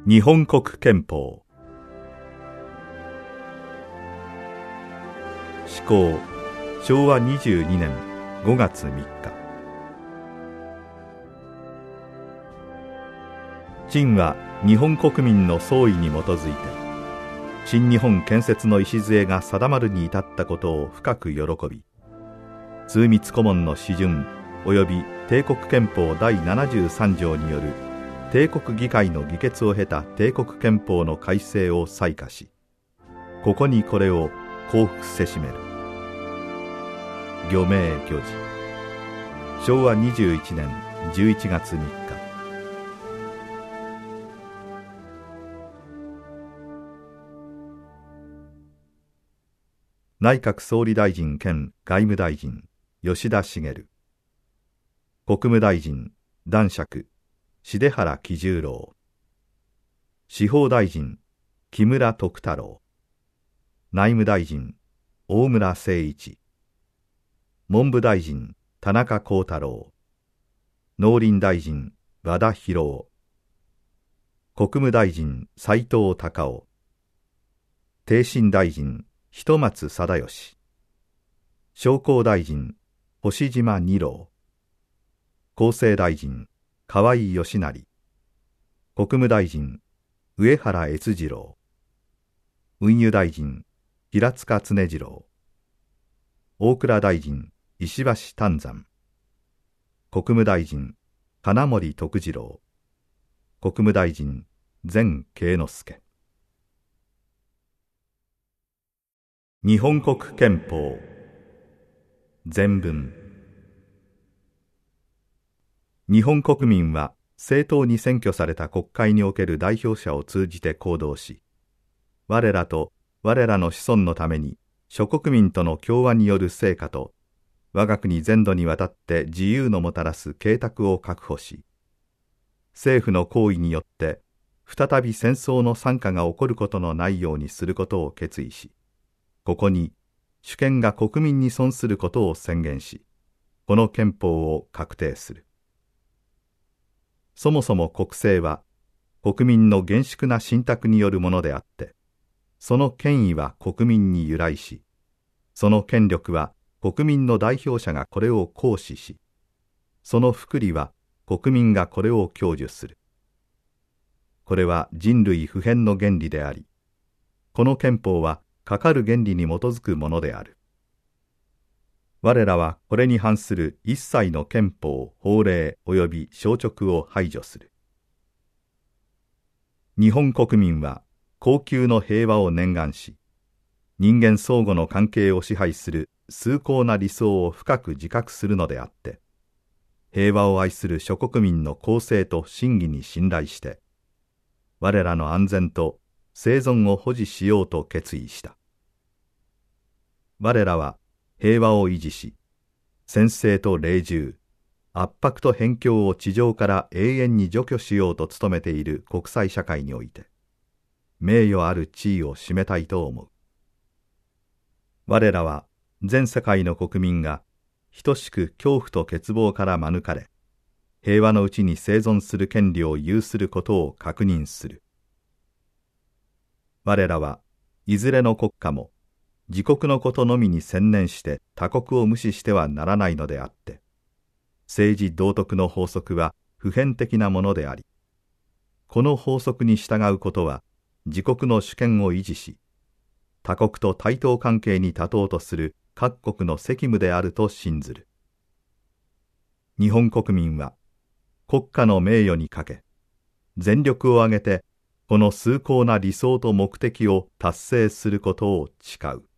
日本国憲法施行昭和22年5月3日。朕は日本国民の総意に基づいて新日本建設の礎が定まるに至ったことを深く喜び、枢密顧問の批准及び帝国憲法第73条による帝国議会の議決を経た帝国憲法の改正を採可し、ここにこれを公布せしめる。御命御示昭和21年11月3日。内閣総理大臣兼外務大臣吉田茂、国務大臣男爵重原喜重郎、司法大臣木村徳太郎、内務大臣大村誠一、文部大臣田中幸太郎、農林大臣和田博夫、国務大臣斉藤孝夫、逓信大臣一松貞義、商工大臣星島二郎、厚生大臣河合義成、国務大臣上原越次郎、運輸大臣平塚常次郎、大蔵大臣石橋丹山、国務大臣金森徳次郎、国務大臣前慶之助。日本国憲法前文。日本国民は正当に選挙された国会における代表者を通じて行動し、我らと我らの子孫のために諸国民との協和による成果と、我が国全土にわたって自由のもたらす恵託を確保し、政府の行為によって再び戦争の惨禍が起こることのないようにすることを決意し、ここに主権が国民に存することを宣言し、この憲法を確定する。そもそも国政は国民の厳粛な信託によるものであって、その権威は国民に由来し、その権力は国民の代表者がこれを行使し、その福利は国民がこれを享受する。これは人類普遍の原理であり、この憲法はかかる原理に基づくものである。我らはこれに反する一切の憲法、法令及び詔勅を排除する。日本国民は恒久の平和を念願し、人間相互の関係を支配する崇高な理想を深く自覚するのであって、平和を愛する諸国民の公正と信義に信頼して、我らの安全と生存を保持しようと決意した。我らは平和を維持し、専制と隷従、圧迫と辺境を地上から永遠に除去しようと努めている国際社会において、名誉ある地位を占めたいと思う。我らは全世界の国民が等しく恐怖と欠乏から免れ、平和のうちに生存する権利を有することを確認する。我らはいずれの国家も自国のことのみに専念して他国を無視してはならないのであって、政治道徳の法則は普遍的なものであり、この法則に従うことは自国の主権を維持し、他国と対等関係に立とうとする各国の責務であると信ずる。日本国民は国家の名誉にかけ、全力を挙げてこの崇高な理想と目的を達成することを誓う。